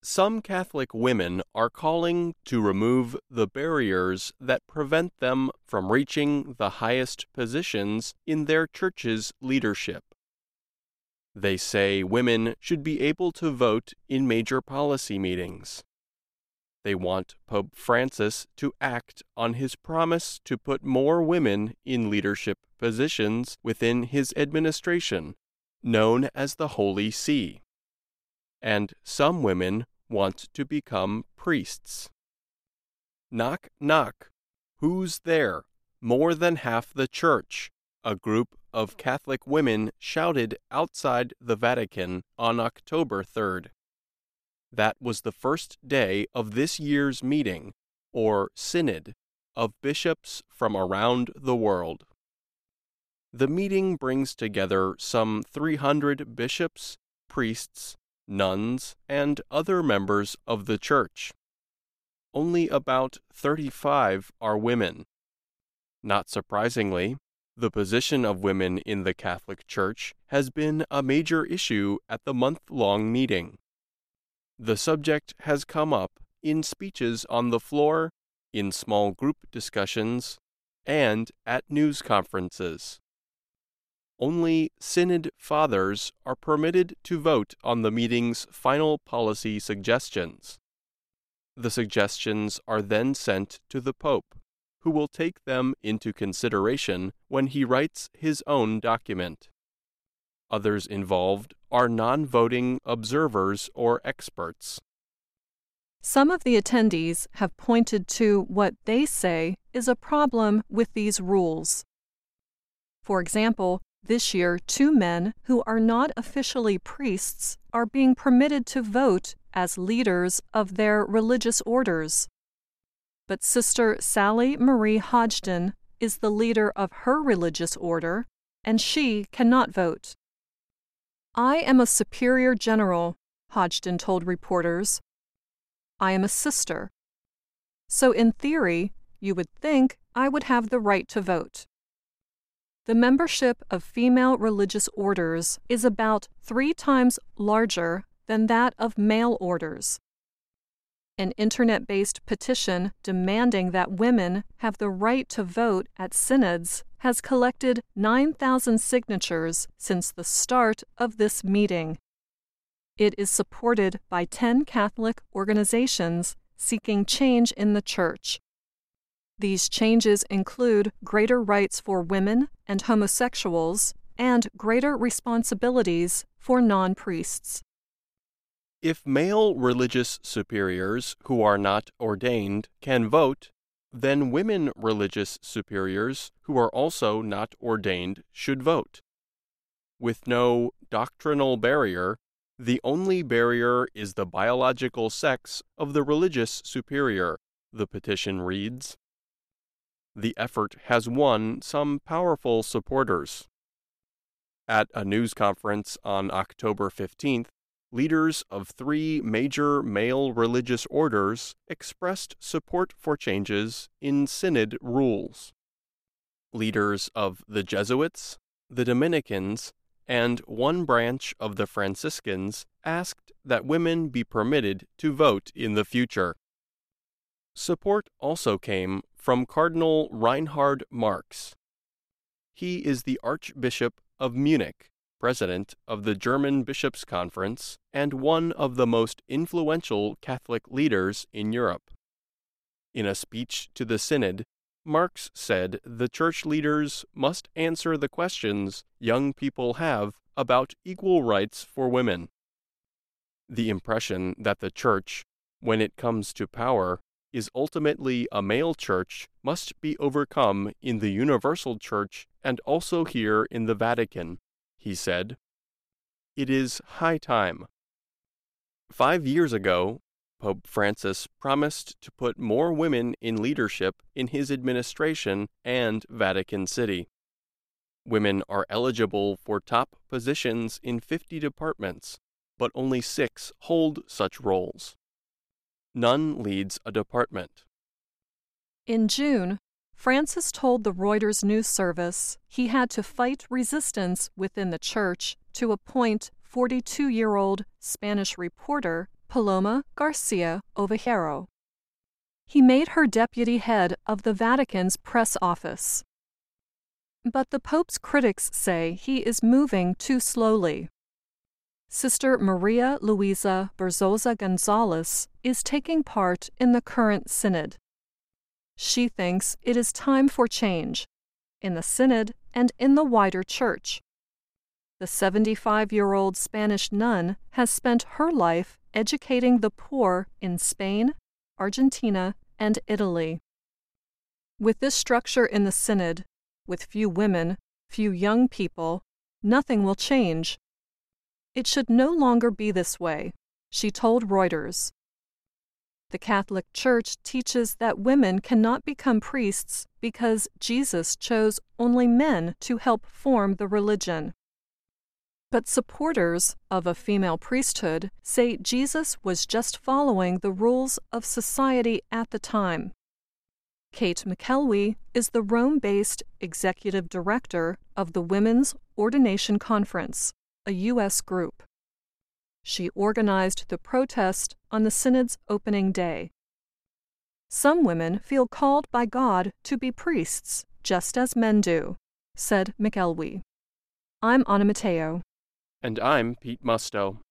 Some Catholic women are calling to remove the barriers that prevent them from reaching the highest positions in their church's leadership. They say women should be able to vote in major policy meetings. They want Pope Francis to act on his promise to put more women in leadership positions within his administration, known as the Holy See. And some women want to become priests. Knock, knock. Who's there? More than half the church, a group of Catholic women shouted outside the Vatican on October 3rd. That was the first day of this year's meeting, or synod, of bishops from around the world. The meeting brings together some 300 bishops, priests, nuns, and other members of the Church. Only about 35 are women. Not surprisingly, the position of women in the Catholic Church has been a major issue at the month-long meeting. The subject has come up in speeches on the floor, in small group discussions, and at news conferences. Only Synod Fathers are permitted to vote on the meeting's final policy suggestions. The suggestions are then sent to the Pope, who will take them into consideration when he writes his own document. Others involved are non-voting observers or experts. Some of the attendees have pointed to what they say is a problem with these rules. For example, this year, 2 men who are not officially priests are being permitted to vote as leaders of their religious orders. But Sister Sally Marie Hodgson is the leader of her religious order, and she cannot vote. "I am a superior general," Hodgson told reporters. "I am a sister. So in theory, you would think I would have the right to vote." The membership of female religious orders is about 3 times larger than that of male orders. An internet-based petition demanding that women have the right to vote at synods has collected 9,000 signatures since the start of this meeting. It is supported by 10 Catholic organizations seeking change in the Church. These changes include greater rights for women and homosexuals and greater responsibilities for non-priests. If male religious superiors who are not ordained can vote, then women religious superiors who are also not ordained should vote. With no doctrinal barrier, the only barrier is the biological sex of the religious superior, the petition reads. The effort has won some powerful supporters. At a news conference on October 15th, leaders of 3 major male religious orders expressed support for changes in synod rules. Leaders of the Jesuits, the Dominicans, and one branch of the Franciscans asked that women be permitted to vote in the future. Support also came from Cardinal Reinhard Marx. He is the Archbishop of Munich, president of the German Bishops' Conference, and one of the most influential Catholic leaders in Europe. In a speech to the Synod, Marx said the church leaders must answer the questions young people have about equal rights for women. The impression that the church, when it comes to power, is ultimately a male church must be overcome in the universal church and also here in the Vatican, he said. It is high time. 5 years ago, Pope Francis promised to put more women in leadership in his administration and Vatican City. Women are eligible for top positions in 50 departments, but only 6 hold such roles. None leads a department. In June, Francis told the Reuters news service he had to fight resistance within the church to appoint 42-year-old Spanish reporter Paloma Garcia Ovejero. He made her deputy head of the Vatican's press office. But the Pope's critics say he is moving too slowly. Sister Maria Luisa Berzosa Gonzalez is taking part in the current synod. She thinks it is time for change, in the synod and in the wider church. The 75-year-old Spanish nun has spent her life educating the poor in Spain, Argentina, and Italy. With this structure in the synod, with few women, few young people, nothing will change. It should no longer be this way, she told Reuters. The Catholic Church teaches that women cannot become priests because Jesus chose only men to help form the religion. But supporters of a female priesthood say Jesus was just following the rules of society at the time. Kate McKelvey is the Rome-based executive director of the Women's Ordination Conference, a U.S. group. She organized the protest on the synod's opening day. Some women feel called by God to be priests, just as men do, said McKelvey. I'm Anna Matteo. And I'm Pete Musto.